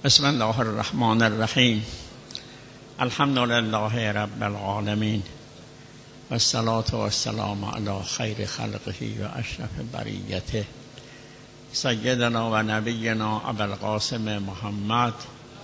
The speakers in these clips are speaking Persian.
بسم الله الرحمن الرحیم. الحمد لله رب العالمین و الصلاة و السلام علی خیر خلقه و اشرف بریته سیدنا و نبینا ابوالقاسم محمد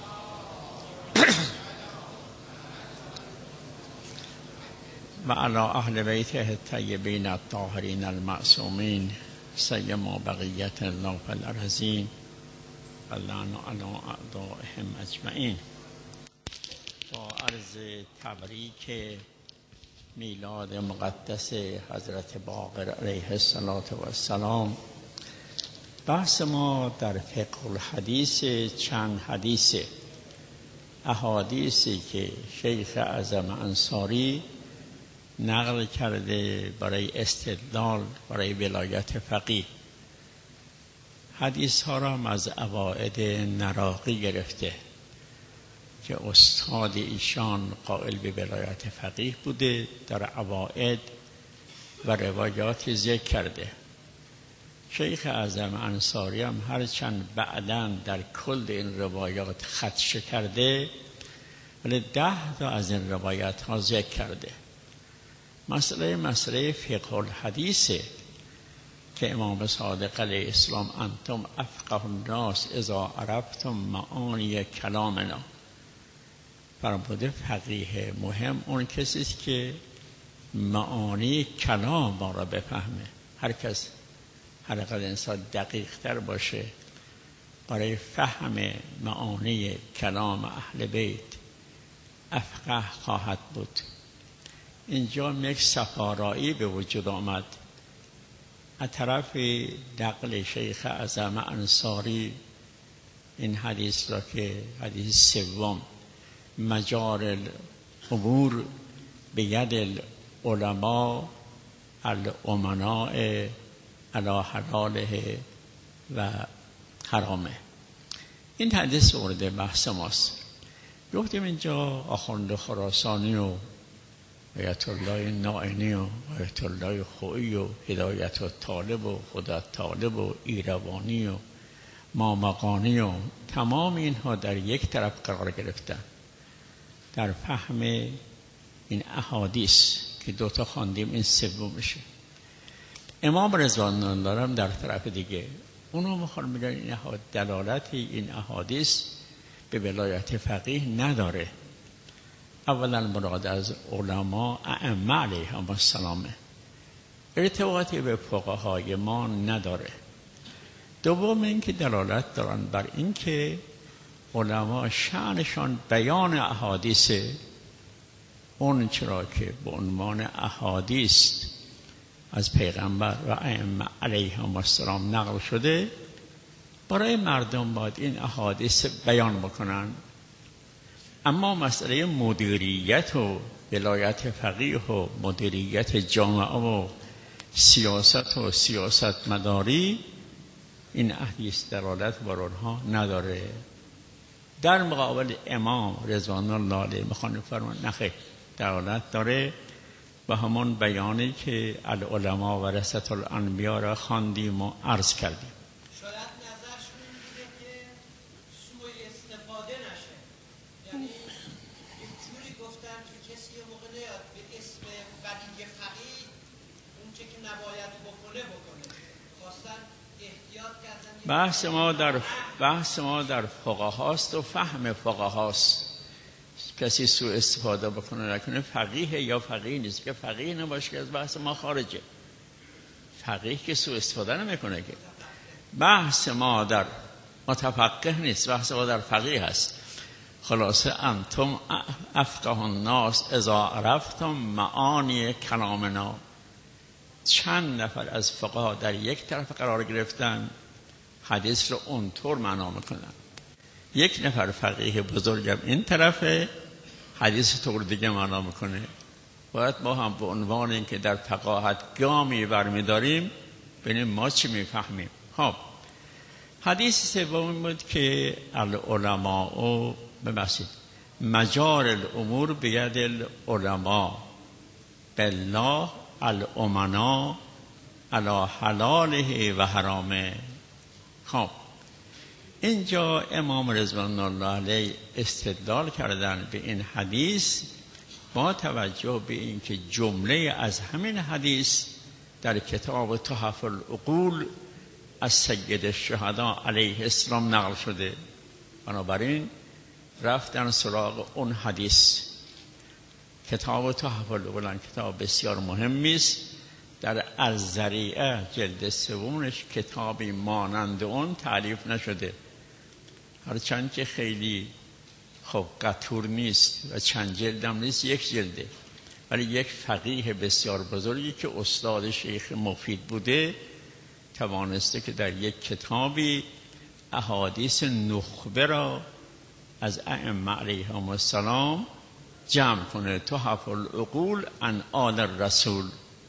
و علی اهل بیته الطیبین الطاهرین المعصومین سیما بقیت الله فی الارضین و لعن علی اعدائهم اجمعین. با عرض تبریک میلاد مقدس حضرت باقر علیه السلام، بحث ما در فقه الحدیث چند حدیث احادیثی که شیخ اعظم انصاری نقل کرده برای استدلال برای ولایت فقیه. حدیث ها را هم از عواید نراقی گرفته که استاد ایشان قائل به ولایت فقیه بوده، در عواید و روایات ذکر کرده. شیخ اعظم انصاری هم هرچند بعداً در کل این روایات خدش کرده ولی 10 تا از این روایات ها ذکر کرده. مسئله فقه الحدیثه که امام صادق علیه السلام انتم افقه الناس اذا عرفتم معانی کلامنا فرموده. فقیه مهم اون کسی است که معانی کلام ما را بفهمه. هر کس هر قدر انسان دقیق تر باشه برای فهم معانی کلام اهل بیت افقه خواهد بود. اینجا یک صفارایی به وجود آمد از طرف نقل شیخ اعظم انصاری این حدیث را که حدیث سوم مجار الامور بید العلماء الامناء علی حلاله و حرامه. این حدیث مورد بحث ماست. گفتیم اینجا آخوند خراسانی و آیت الله نائینی و آیت الله خویی و هدایت الطالب و خدا طالب و ایروانی و مامقانی و تمام اینها در یک طرف قرار گرفتن در فهم این احادیث که 2 تا خواندیم، این سومشه. امام رضوان الله هم در طرف دیگه اونو میخوان میگن این دلالت این احادیث به ولایت فقیه نداره. اولا مراد از علما ائمه علیهم السلام، ارتباطی به فقهای ما نداره. دوم اینکه دلالت دارن بر اینکه علما شأنشان بیان احادیث اون چرا که به عنوان احادیث از پیغمبر و ائمه علیهم السلام نقل شده، برای مردم باید این احادیث بیان بکنن. اما مسئله مدیریت و ولایت فقیه و مدیریت جامعه و سیاست مداری، این حدیث دلالت بر آنها نداره. در مقابل امام رضوان الله علیه میخوان فرمان نخیر، دلالت داره و همون بیانی که العلماء ورثة الانبیاء را خواندیم و عرض کردیم. شاید نظرشون این بوده که سوء استفاده نشه، یعنی یک جوری گفتن که کسی یه موقع نیاد به اسم ولی فقیه اون چه که نباید بکنه خواستن احتیاط کردن. بحث ما در فقه هاست و فهم فقه هاست. کسی سوء استفاده بکنه نکنه فقیه یا فقیه نیست. که فقیه نباشه که از بحث ما خارجه. فقیه که سوء استفاده نمیکنه که. بحث ما در متفقه نیست، بحث ما در فقیه هست. خلاصه انتم افقه الناس اذا عرفتم معانی کلامنا. چند نفر از فقها در یک طرف قرار گرفتن، حدیث رو اونطور معنا میکنن. یک نفر فقیه بزرگم این طرفه، حدیث طور دیگه معنا میکنه. باید ما هم به عنوان این که در فقاهت گامی برمیداریم ببینیم ما چی میفهمیم. خب حدیث سوم بود که العلماء ببخشید مجار الامور بید العلماء بالله الامنا علی حلاله و حرامه. خب اینجا امام رضوان الله علیه استدلال کردن به این حدیث با توجه به اینکه جمله از همین حدیث در کتاب تحف العقول از سید الشهدا علیه السلام نقل شده. بنابراین رفتن سراغ اون حدیث. کتاب تحف العقول کتاب بسیار مهمی است. در الذریعه جلد سومش کتابی مانند اون تعریف نشده، هرچند که خیلی خب قطور نیست و چند جلدم نیست، یک جلده، ولی یک فقیه بسیار بزرگی که استاد شیخ مفید بوده توانسته که در یک کتابی احادیث نخبه را از ائمه علیهم السلام جمع کنه. تحف العقول عن آل الرسول.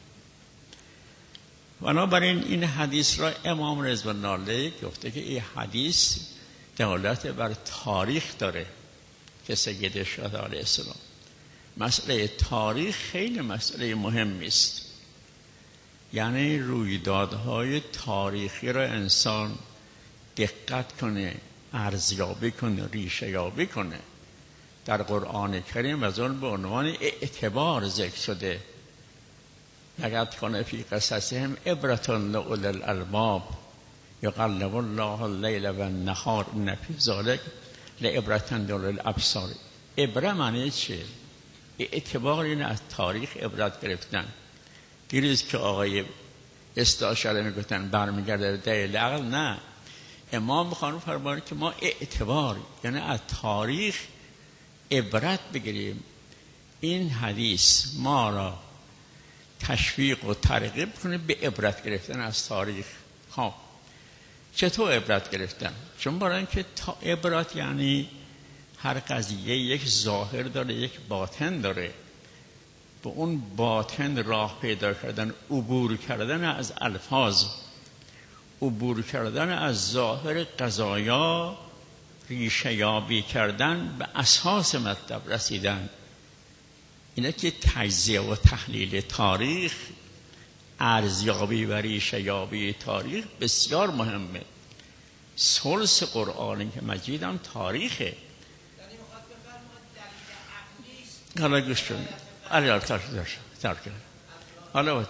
بنابراین این حدیث را امام رضوان الله علیه گفته که این حدیث دلالت بر تاریخ داره که سید الشهدا علیه السلام. مسئله تاریخ خیلی مسئله مهمی است، یعنی رویدادهای تاریخی را انسان دقت کنه، ارزیابی کنه، ریشه یابی کنه. در قرآن کریم از اون به عنوان اعتبار ذکر شده. لقد کان فی قصصهم عبرة لأولی الالباب یقلب الله اللیل و النهار ان فی ذلک لعبرة لأولی الابصار. عبره معنی چیه؟ اعتبار این از تاریخ عبرت گرفتن. دیروز که آقای استاشاره میگفتن برمیگرده به دلیل عقل، نه، امام میخوان فرمایند که ما اعتبار یعنی از تاریخ عبرت بگیریم. این حدیث ما را تشویق و ترغیب کنه به عبرت گرفتن از تاریخ. خب چطور عبرت گرفتن؟ چون برای اینکه عبرت یعنی هر قضیه یک ظاهر داره، یک باطن داره. به اون باطن راه پیدا کردن، عبور کردن از الفاظ، عبور کردن از ظاهر قضایا، ریشه یابی کردن، به اساس مطلب رسیدن. اینه که تجزیه و تحلیل تاریخ، ارزیابی و ریشه یابی تاریخ بسیار مهمه. ثلث قرآن که مجید هم تاریخه. حالا گوش کنید. حالا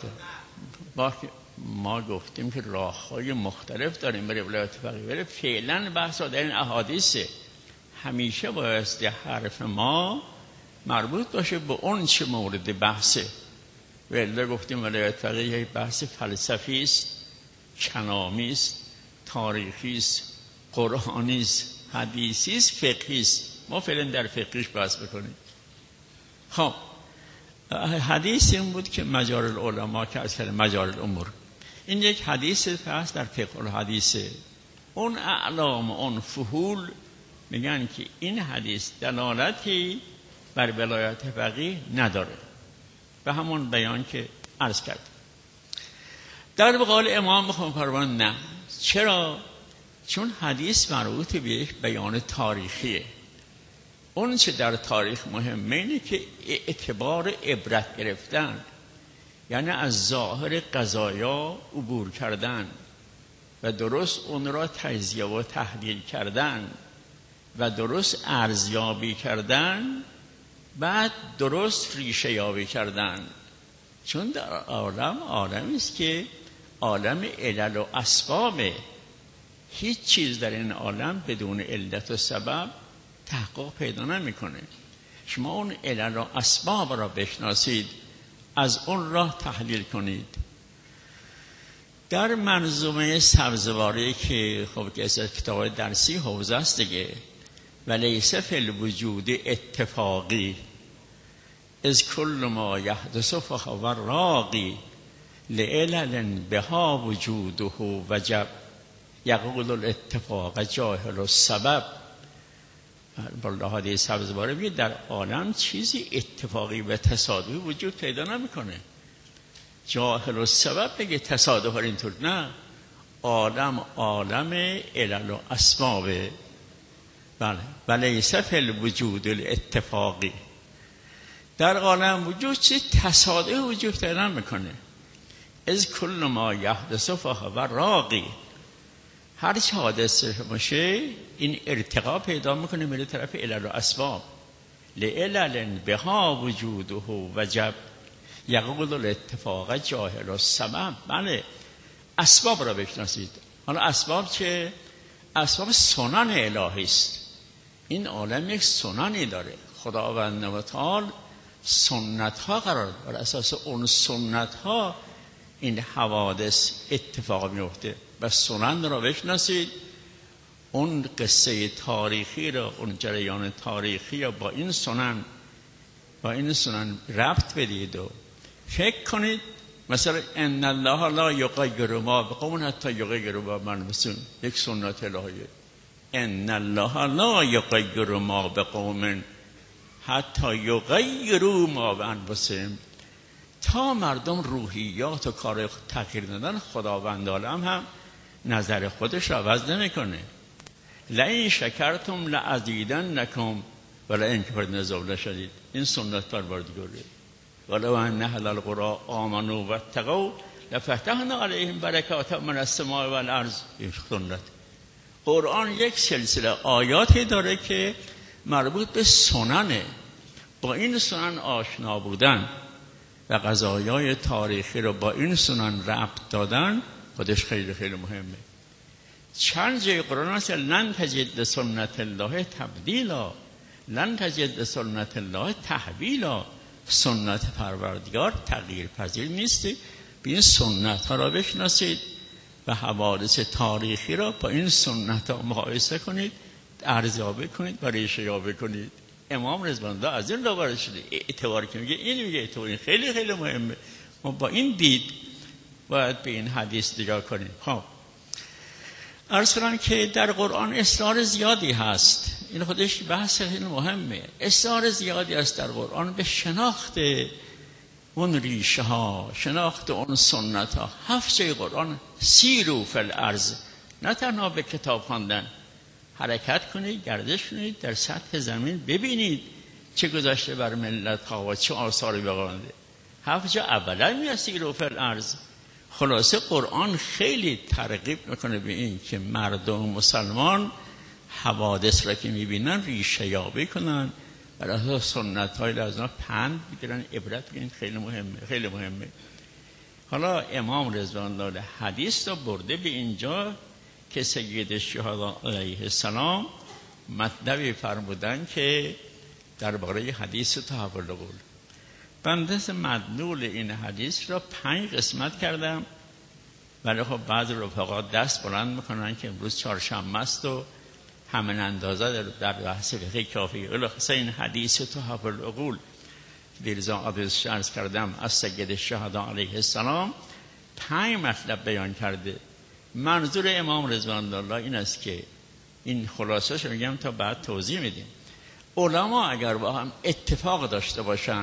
ما گفتیم که راه‌های مختلف داریم برای ولایت فقیه، ولی فعلا بحث در این احادیثه. همیشه بایستی حرف ما مربوط باشه به اون چه مورد بحثه. ولی گفتیم ولایت فقیه بحث فلسفی است، کلامی است، تاریخی است، قرآنی است، حدیثی است، فقهی است. ما فعلا در فقهش بحث بکنیم. خب حدیث این بود که مجار العلماء که از کلمه مجار الامور. این یک حدیث هست در فقه الحدیثه. اون اعلام اون فحول میگن که این حدیث دلالتی بر ولایت فقیه نداره، به همون بیان که عرض کرد. در قول امام میخوام فرمان نه. چرا؟ چون حدیث مربوط به یک بیان تاریخیه. اون چه در تاریخ مهمه اینه که اعتبار عبرت گرفتن، یعنی از ظاهر قضایا عبور کردن و درست اون را تجزیه و تحلیل کردن و درست ارزیابی کردن، بعد درست ریشه یابی کردن. چون در عالمی است که عالم علل و اسبابه. هیچ چیز در این عالم بدون علت و سبب تحقق پیدا نمیکنه. شما اون علل و اسباب را بشناسید، از اون راه تحلیل کنید. در منظومه سبزواری که خب که از کتاب درسی حوزه است دیگه، ولیس فی الوجود اتفاقی از کل ما یحدث فهو راقی لعلل بها وجوده وجب یقول الاتفاق جاهل السبب. بالله حدیث سبزواری میگه در عالم چیزی اتفاقی و تصادفی وجود پیدا نمیکنه. جاهل السبب بگه تصادف اینطور نه. عالم علل و اسبابه. بله. ولیس فی الوجود الاتفاقی. در عالم وجود چیز تصادفی وجود پیدا نمیکنه. از کل ما یحدث فهو راقی. هر چه حادثه باشه این ارتقا پیدا میکنه میره طرف علل و اسباب. لعلل بها وجوده وجب یقول الاتفاق جاهل و سبب. بله اسباب را بشناسید. حالا اسباب چه؟ اسباب سنن الهی است. این عالم یک سننی داره. خداوند متعال سنت ها قرار بر اساس اون سنت ها این حوادث اتفاق میفته و سنن را بشناسید. اون قصه تاریخی را، اون جریان تاریخی را با این سنن ربط بدید و فکر کنید. مثلا ان الله لا یغیر ما بقوم حتی یغیروا ما بانفسهم، یک سنت الهیه. ان الله لا یغیر ما بقوم حتی یغیروا ما بانفسهم. تا مردم روحیات و کار تغییر ندن، خداوند عالم هم نظر خودش عوض نمیکنه. لئن شکرتم لازیدنکم ولئن کفرتم عذاب شدید. این سنت پروردگاره. ولو ان اهل القرى آمنوا واتقوا لفتحنا علیهم برکات من السماء والارض. این سنت. قرآن یک سلسله آیاتی داره که مربوط به سننه. با این سنن آشنا بودن و قضایای تاریخی رو با این سنن ربط دادن خودش خیلی خیلی مهمه. چند جای قرآن هست لن تجد سنت الله تبدیلا، لن تجد سنت الله تحویلا. سنت پروردگار تغییر پذیر نیست. به این سنت ها را بشناسید و حوادث تاریخی را با این سنت ها مقایسه کنید، ارزیابی کنید و ریشه یابی کنید. امام رضوان الله از این وارد شده اعتبار که میگه این میگه اعتبار، این خیلی خیلی مهمه. ما با این دید باید به این حدیث نگاه کنیم. خب عرض کنم که در قرآن اصرار زیادی هست. این خودش بحث خیلی مهمه. اصرار زیادی هست در قرآن به شناخت اون ریشه ها، شناخت اون سنت ها. 7 جای قرآن سیروا فی الارض، نه تنها به کتاب خواندن، حرکت کنید، گردش کنید در سطح زمین، ببینید چه گذشته بر ملت ها و چه آثاری بقیانده. 7 جا اولا میاد سیروا فی الارض. خلاصه قرآن خیلی ترغیب میکنه به این که مردم مسلمان حوادث را که میبینن ریشه یابی کنن، بر اساس سنت های لازم پند بگیرن، عبرت بگیرن. خیلی مهمه، خیلی مهمه. حالا امام رضوان الله حدیث را برده به اینجا که سید الشهدا علیه السلام مطلبی فرمودن که درباره حدیث تحول قول. بنده مدلول این حدیث را 5 قسمت کردم، ولی خب بعض رفقا دست بلند میکنن که امروز چهارشنبه است و همین اندازه در بحث فقهی کافی. خلاصه این حدیث تحول قول دیرزا عبدالش عرض کردم از سید الشهدا علیه السلام 5 مطلب بیان کرده. منظور امام رضوان الله این است که این خلاصه‌اش میگم تا بعد توضیح میدیم. علما اگر با هم اتفاق داشته باشن،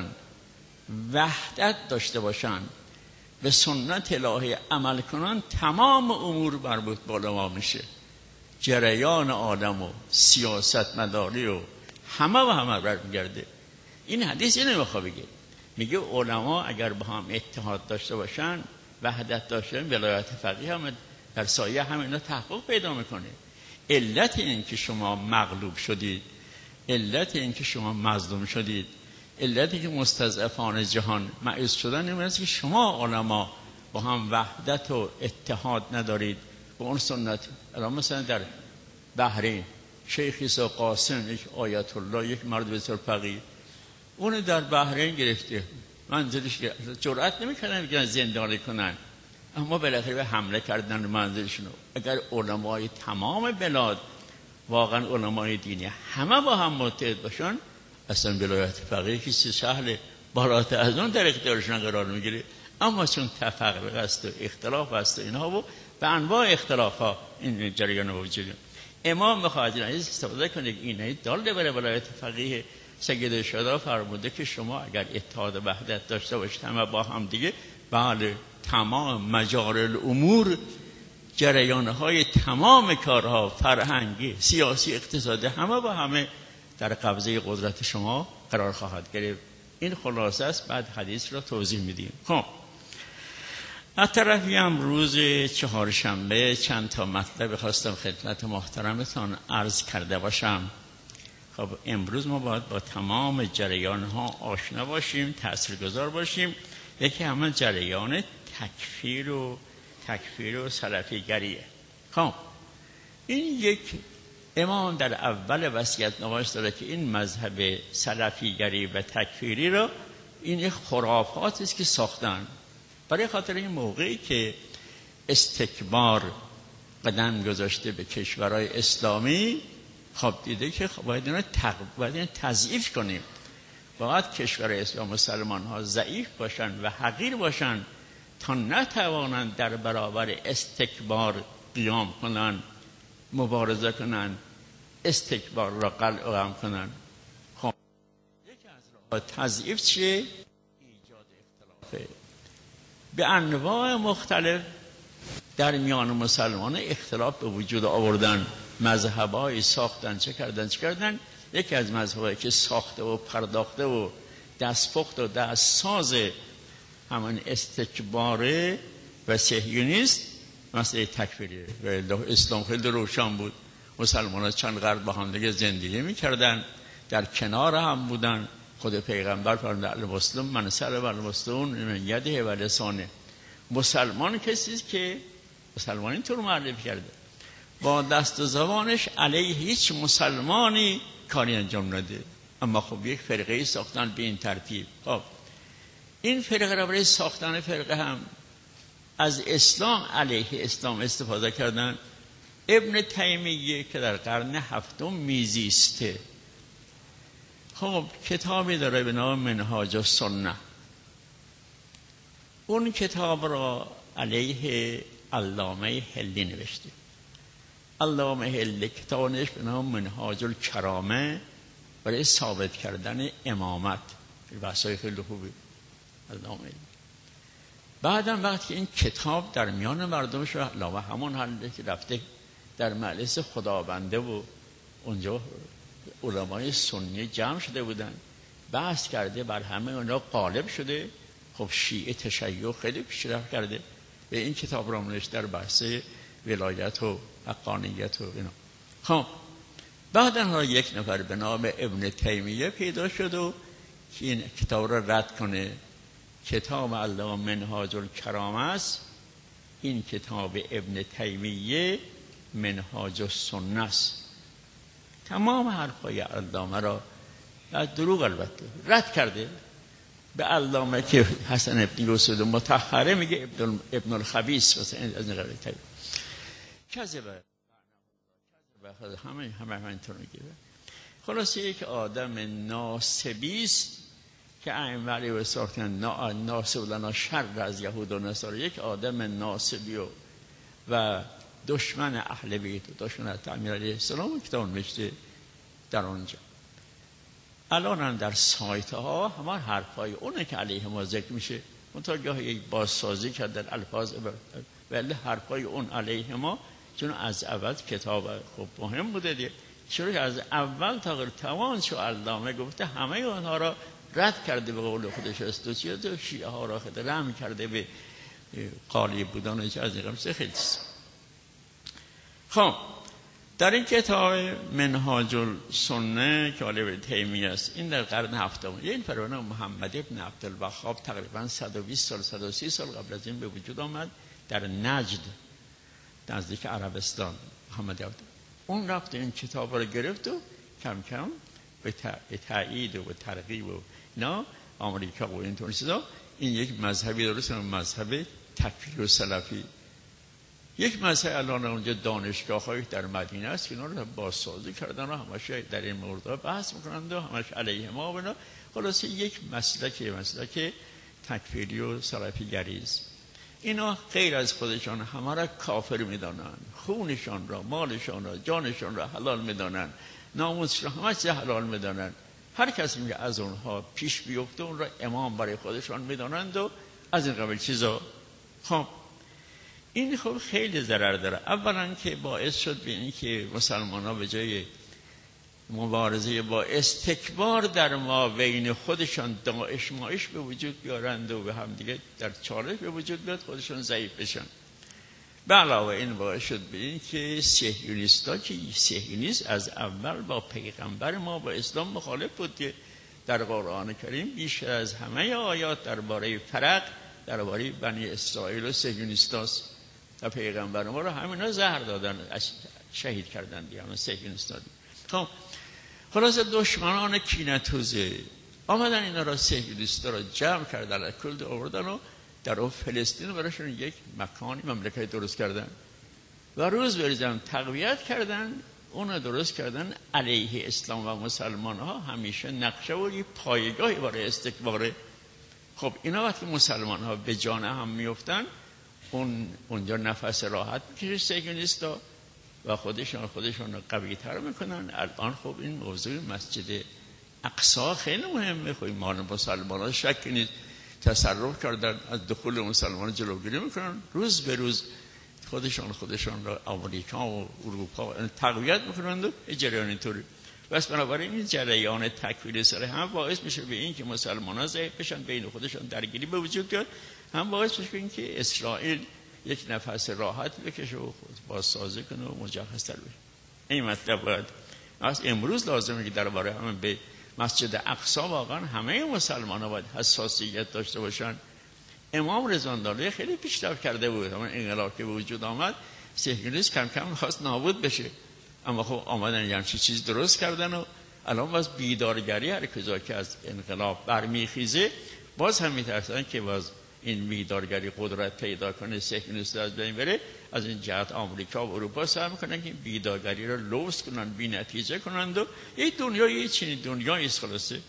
وحدت داشته باشن، به سنت الهی عمل کنن، تمام امور مربوط به علما میشه. جریان عالم و سیاست مداری و همه برمیگرده. این حدیث اینو میخواد بگه. میگه علما اگر با هم اتحاد داشته باشن، وحدت داشته باشن، ولایت فقیه هم در سایه همینا تحقق پیدا میکنه. علت این که شما مغلوب شدید، علت این که شما مظلوم شدید، علتی که مستضعفان جهان معیوز شدن این است که شما علما با هم وحدت و اتحاد ندارید. و اون سنت مثلا در بحرین شیخ عیسی قاسم، یک آیت الله، یک مرد بسیار فقیه، اون در بحرین گرفته، منزلش جرأت نمی‌کردن بگن زندانی کنن، اما بالاخره به حمله کردن منزلشون. اگر علمای تمام بلاد واقعا علمای دینی همه با هم متحد باشن، اصلا ولایت فقیه که سهل بالاتر از اون در اختیارشون قرار میگیره. اما چون تفرق است و اختلاف است و اینها و به انواع اختلاف ها این جریان وجوده، امام میخواد این حدیث استفاده کنه که این حدیث دال بر ولایت فقیه. سید الشهدا فرموده که شما اگر اتحاد و وحدت داشته باشید همه با هم دیگه، بله تمام مجاری الامور، جریان‌های تمام کارها، فرهنگی، سیاسی، اقتصادی، همه با همه در قبضه قدرت شما قرار خواهد گرفت. این خلاصه است. بعد حدیث را توضیح میدیم. خب از طرفی هم روز چهارشنبه چند تا مطلب خواستم خدمت محترمتان عرض کرده باشم. خب امروز ما باید با تمام جریان ها آشنا باشیم، تاثیرگذار باشیم. یکی همه جریان تکفیر و سلفی گریه. خب این یک امام در اول وصیت نامه‌اش داره که این مذهب سلفی گری و تکفیری رو این خرافاتی است که ساختن برای خاطر این موقعی که استکبار قدم گذاشته به کشورهای اسلامی. خب دیده که باید اینو تضعیف کنیم. باید کشور اسلام مسلمان ها ضعیف باشن و حقیر باشن تا نتوانند در برابر استکبار قیام کنن، مبارزه کنن، استکبار را قلع کنن. خب یکی از راه تضعیف چیه؟ ایجاد اختلافه. به انواع مختلف در میان مسلمان اختلاف به وجود آوردن، مذهب‌های ساختن، چه کردن. یکی از مذهب‌هایی که ساخته و پرداخته و دستپخت و دستساز همان استکباره و صهیونیست مسئله تکفیریه. و اسلام خیلی روشن بود. مسلمان‌ها چند قرن با هم دیگه زندگی می‌کردن، در کنار هم بودن. خود پیغمبر فرمود المسلم من سلم المسلمون من یده و لسانه. مسلمان کسی است که مسلمان اینطور معرفی کرده با دست و زبانش علیه هیچ مسلمانی کاری انجام نده. اما خب یک فرقه ساختن به این ترتیب. خب این فرقه را برای ساختن فرقه هم از اسلام علیه اسلام استفاده کردن. ابن تیمیه که در قرن هفتم میزیسته، خب کتابی داره به نام منهاج السنه. اون کتاب را علیه علامه هلی نوشته. علامه هلی کتابش به نام منهاج الکرامه برای ثابت کردن امامت. بحثای خیلی خوبی علامه هلی. بعدم وقتی این کتاب در میان مردم شد، علامه همون حاله که رفته در مجلس خداونده و اونجا علمای سنی جمع شده بودن، بحث کرده، بر همه اونا غالب شده. خب شیعه تشیع خیلی پیشرفت کرده. به این کتاب را نوشته در بحث ولایت و حقانیت و اینا. خب بعدن یک نفر به نام ابن تیمیه پیدا شد و که این کتاب را رد کنه. کتاب علامه منهاج الکرامه است. این کتاب ابن تیمیه منهاج السنه است. تمام حرفای علامه را از دروغ البته رد کرده. به علامه که حسن ابن یوسف مطهره میگه ابن الخبیث مثلا از نقل تایی کذبه همه اینطور میگه. خلاصه یک آدم ناسبیست که ائمه علیه السلام ناسب لنا شر از یهود و نصارا. یک آدم ناسبی و دشمن اهل بیت و دشمن امیر علیه السلام کتاب نوشته در اونجا. الان هم در سایت ها همان حرفای اونه که علیه ما ذکر میشه. منتها گاهی یک بازسازی کردن الفاظ ولی حرفای اون علیه ما، چون از اول کتاب خوب مهم بوده دیگه. چرا که از اول تا غیر توان شو علامه گفته همه اونها را رد کرده به قول خودش استوچیت و شیعه ها را رحم کرده به قالی بودن از این خیلی. خب در این کتاب منهاج السنه که ابن تیمیه است، این در قرن هفتم، این فرمان محمد ابن عبدالوهاب تقریبا 120 سال 130 سال قبل از این به وجود آمد در نجد نزدیک عربستان. محمد عبد اون رفت این کتاب رو گرفت و کم کم به تایید و ترغیب و اینا آمریکا و اینطور چیزا این یک مذهبی درست، مذهب تکفیر و سلفی. یک مسئله الان اونجا دانشگاه‌های در مدینه است که اینا رو بازسازی کردن و همش در این مورد بحث می‌کنند و همش علیه ما و اینا. خلاصه یک مسلک تکفیری و سلفی گریز. اینا غیر از خودشان همه را کافر می‌دانند، خونشان را، مالشان را، جانشان را حلال می‌دانند، ناموسشان را همش حلال می‌دانند. هر کسی که از اونها پیش بیفته اون را امام برای خودشان می‌دانند و از این قبیل چیزا. خب این خب خیلی ضرر داره. اولا که باعث شد به این که مسلمان ها به جای مبارزه با استکبار در ما بین خودشان داعش ماعش به وجود بیارند و به هم دیگه در چالش به وجود بیاد، خودشان ضعیف بشن. به علاوه این باعث شد به این که صهیونیستا که صهیونیسم از اول با پیغمبر ما با اسلام مخالف بود که در قرآن کریم بیشتر از همه آیات درباره فرق درباره بنی اسرائیل و صهیونیستاست و پیغمبر ما رو همینا زهر دادن، شهید کردن دیگه، همه صهیونیستا. خب خلاص دشمنان کینه‌توزه آمدن اینا را صهیونیستا را جمع کردن، کل آوردن و در اون فلسطین براشون یک مکانی مملکتی درست کردن و روز بریزن تقویت کردن، اون درست کردن علیه اسلام و مسلمان ها. همیشه نقشه و یک پایگاهی برای استکباره. خب اینا وقتی مسلمان ها به جان هم میفتن اونجا نفس راحت میکشه صهیونیستا و خودشون رو قوی تر میکنن. الان خب این موضوع مسجد اقصی خیلی مهمه. خب مال مسلمان ها شک نیست تصرف کردن، از دخول مسلمان جلوگیری میکنن، روز به روز خودشان رو آمریکا و اروپا تقویت میکنند و جریان اینطوری. بس بنابراین این جریان تکفیر سر هم باعث میشه به این که مسلمان ها ضعیف بشن، بین خودشان درگیری به وجود بیاد، هم باعث میشه این که اسرائیل یک نفس راحت بکشه و بازسازی کنه و مجهزتر بشه. این مطلب باید از امروز لازمه که درباره همین به مسجد اقصی واقعا همه مسلمان ها باید حساسیت داشته باشن. امام رضوان‌الله خیلی پیشرفت کرده بود. همون انقلاب که به وجود آمد صهیونیسم کم کم خواست نابود بشه، اما خب آمدن یه همچین چیز درست کردن و الان باز بیدارگری هر کجا که از انقلاب برمیخیزه باز هم میترسن که باز این بیدارگری قدرت پیدا کنه، صهیونیسم از بین بره. از این جهت آمریکا و اروپا سعی میکنن که بیدارگری رو لوث کنن، بی نتیجه کنند و این دنیای چنین دنیایی است. خلاصه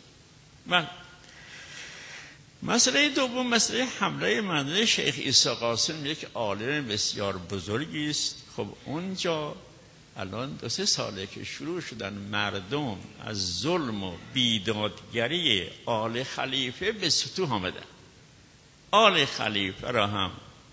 مسئله دوم، مسئله حمله منزل شیخ عیسی قاسم، یک عالم بسیار بزرگی است. خب اونجا الان 2-3 ساله که شروع شدن مردم از ظلم و بیدادگری آل خلیفه به سطوح آمدن. آل خلیفه را هم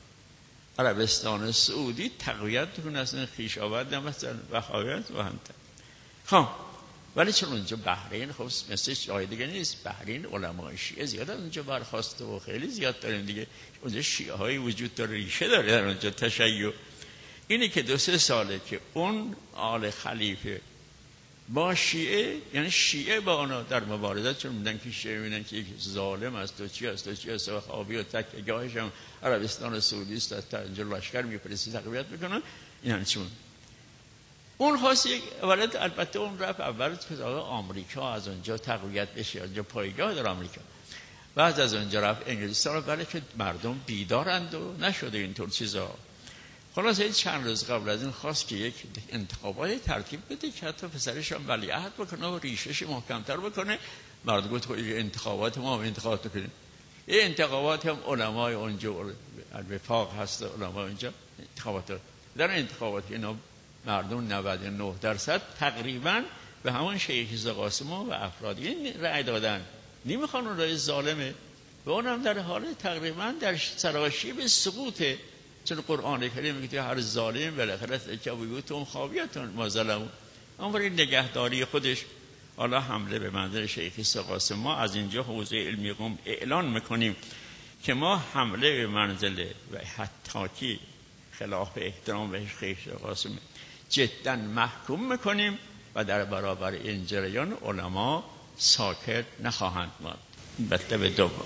عربستان سعودی تقویت کنه، اصلا خویشاوند مثلا وهابیت و هم. خب ولی چون اونجا بحرین خب مثل جای دیگه نیست، بحرین علمای شیعه زیاد از اونجا برخواسته و خیلی زیاد داریم دیگه. اونجا شیعه های وجود داره، ریشه داره در اونجا تشیع. اینی که 2-3 ساله که اون آل خلیفه با شیعه، یعنی شیعه با اونا در مبارزه، چون میدن که شیعه میدن که یک ظالم است و چی است و خوابی و تکیه‌گاهش هم عربستان سعودی است، تا اینجا لشکر میفرسته تقویت میکنن. این چون اون خاص یک ولد، البته اون رفت اول فضای آمریکا از اونجا تقویت بشه، اونجا پایگاه در آمریکا، بعد از اونجا رفت انگلستان، ولی که مردم بیدارند و نشده اینطور چیزا. خلاصه چند روز قبل از این خواست که یک انتخابات ترتیب بده که حتی پسرش هم ولیعهد بکنه و ریشش محکمتر بکنه. مردم گفت انتخابات ما هم انتخابات کنیم. این انتخابات هم علمای اونجا الوفاق هست، علمای اونجا انتخابات در انتخابات اینا مردم 99% تقریبا به همون شیخ عیسی قاسم و افرادی این رأی دادن. نمیخوان اون رأی ظالمه و اونم در حال تقریبا در سراشیب سقوطه، چون قرآن کریم میگه هر ظالم بالاخره تکبیوتون خاویتون ما ظلمون. اما برای نگهداری خودش حالا حمله به منزل شیخ عیسی قاسم، ما از اینجا حوزه علمی قم اعلان میکنیم که ما حمله به منزل و حتی خلاف احترام به شیخ عیسی قاسم جدا محکوم میکنیم و در برابر این جریان علما ساکت نخواهند ماند. مطلب دوم،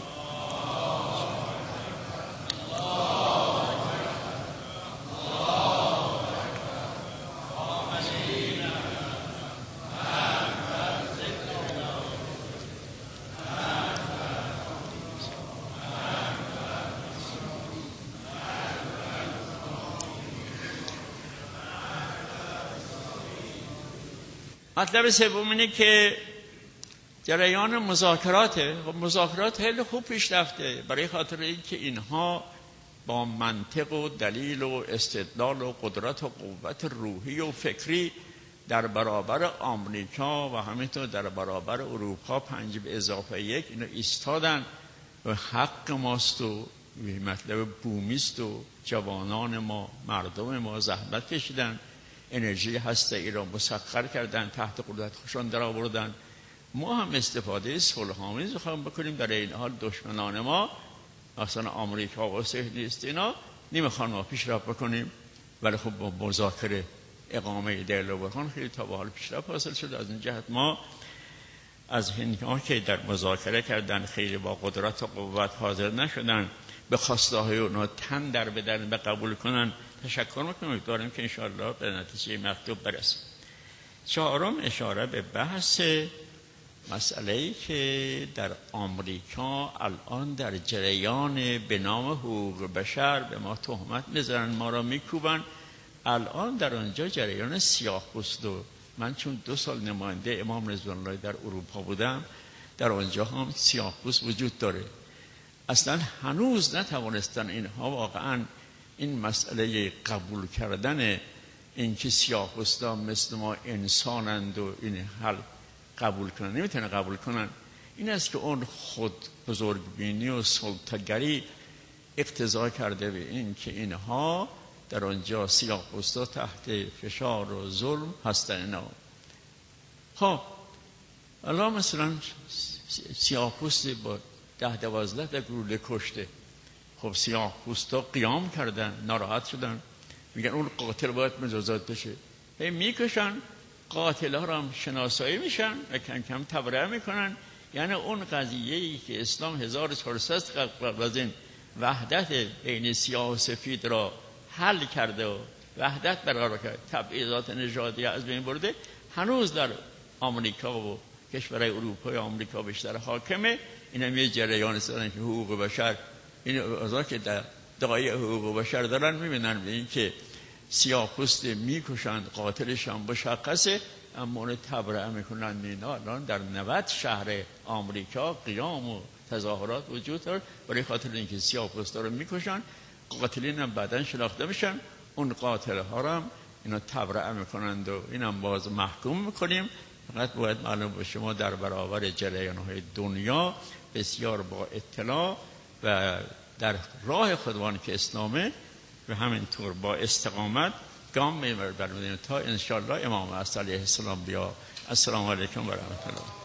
مطلب سوم اینه که جریان مذاکرات خیلی خوب پیش رفته، برای خاطر اینکه اینها با منطق و دلیل و استدلال و قدرت و قوت روحی و فکری در برابر آمریکا و همینطور در برابر اروپا 5+1 اینا ایستادن و حق ماست و مطلب بومیست و جوانان ما مردم ما زحمت کشیدن انرژی هسته‌ای را مسخر کردن، تحت قدرت خودشان در آوردن. ما هم استفاده صلح‌آمیز می‌خوایم بکنیم. در این حال دشمنان ما مثلا آمریکا و صهیونیست اینا نمیخوان ما پیشرفت بکنیم، ولی خب با مذاکره اقامه دل و برهان خیلی تا به حال پیشرفت حاصل شد. از این جهت ما از هنگامی که در مذاکره کردن خیلی با قدرت و قوت حاضر نشدن به خواسته‌های اونا تن در بدن به قبول کنن تشکر میکنم، داریم که انشاءالله به نتیجه مطلوب برسیم. چهارم اشاره به بحث مسئله‌ای که در آمریکا الان در جریان به نام حقوق بشر به ما تهمت میزنن، ما را میکوبن. الان در آنجا جریان سیاه‌پوست و من چون 2 سال نماینده امام رضوان الله در اروپا بودم، در آنجا هم سیاه‌پوست وجود داره. اصلا هنوز نتوانستن اینها واقعا این مسئله قبول کردن این که سیاه‌پوستا مثل ما انسانند و این حل قبول کنن، نمیتونه قبول کنن. این است که اون خود بزرگبینی و سلطه‌گری اقتضا کرده به این که اینها در آنجا سیاه‌پوستا تحت فشار و ظلم هستن. اینا خب الان مثلا سیاه‌پوستی با 10-12 تا گلوله کشته. خب سیاه‌پوستا قیام کردن، ناراحت شدن، میگن اون قاتل باید مجازات بشه. هی میکشن، قاتل‌ها را هم شناسایی میشن و کم کم تبرئه میکنن. یعنی اون قضیه‌ای که اسلام 1400 قبل از این وحدت بین سیاه و سفید را حل کرده و وحدت برقرار کرده، تبعیضات نژادی از بین برده، هنوز در آمریکا و کشورهای اروپای آمریکا بیشتر حاکمه. این هم یه جریان هستن که حقوق بشر، این اوضاع که در دعای حقوق بشر دارن میبینن به این که سیاه‌پوست میکشند، قاتلش هم مشخصه، اما اون تبرئه میکنن. اینا الان در 90 شهر آمریکا قیام و تظاهرات وجود داره برای خاطر اینکه سیاه‌پوستا رو میکشن، قاتلین هم بعداً شناخته میشن، اون قاتل‌ها رو هم اینا تبرئه میکنند و اینم باز محکوم میکنیم. فقط باید معلوم باشه ما در برابر جریان‌های دنیا بسیار با اطلاع و در راه خودمان که اسلامه و همینطور با استقامت گام میبریم تا انشاءالله امام عصر علیه السلام بیا. السلام علیکم و رحمت الله.